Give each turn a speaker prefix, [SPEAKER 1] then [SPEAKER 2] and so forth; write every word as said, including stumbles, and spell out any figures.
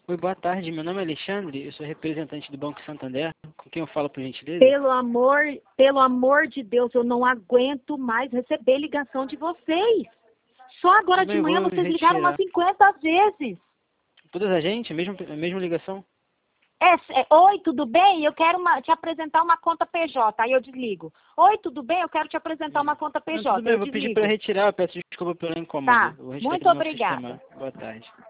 [SPEAKER 1] Oi, boa tarde. Meu nome é Alexandre, eu sou representante do Banco Santander. Com quem eu falo, por gentileza?
[SPEAKER 2] Pelo amor, pelo amor de Deus, eu não aguento mais receber ligação de vocês. Só agora
[SPEAKER 1] Tudo
[SPEAKER 2] de
[SPEAKER 1] bem,
[SPEAKER 2] manhã
[SPEAKER 1] vou
[SPEAKER 2] vocês ligaram
[SPEAKER 1] retirar.
[SPEAKER 2] umas cinquenta vezes.
[SPEAKER 1] Todas a gente? A mesma, a mesma ligação?
[SPEAKER 2] É, é, oi, tudo bem? Eu quero uma- te apresentar uma conta P J. Aí eu desligo. Oi, tudo bem? Eu quero te apresentar uma conta
[SPEAKER 1] Não, tudo
[SPEAKER 2] P J.
[SPEAKER 1] bem,
[SPEAKER 2] Aí
[SPEAKER 1] eu
[SPEAKER 2] eu
[SPEAKER 1] vou pedir para
[SPEAKER 2] desligo.
[SPEAKER 1] retirar, eu peço desculpa pelo incômodo.
[SPEAKER 2] Tá.
[SPEAKER 1] Eu vou retirar aqui
[SPEAKER 2] Muito
[SPEAKER 1] do nosso
[SPEAKER 2] obrigada.
[SPEAKER 1] sistema. Boa tarde.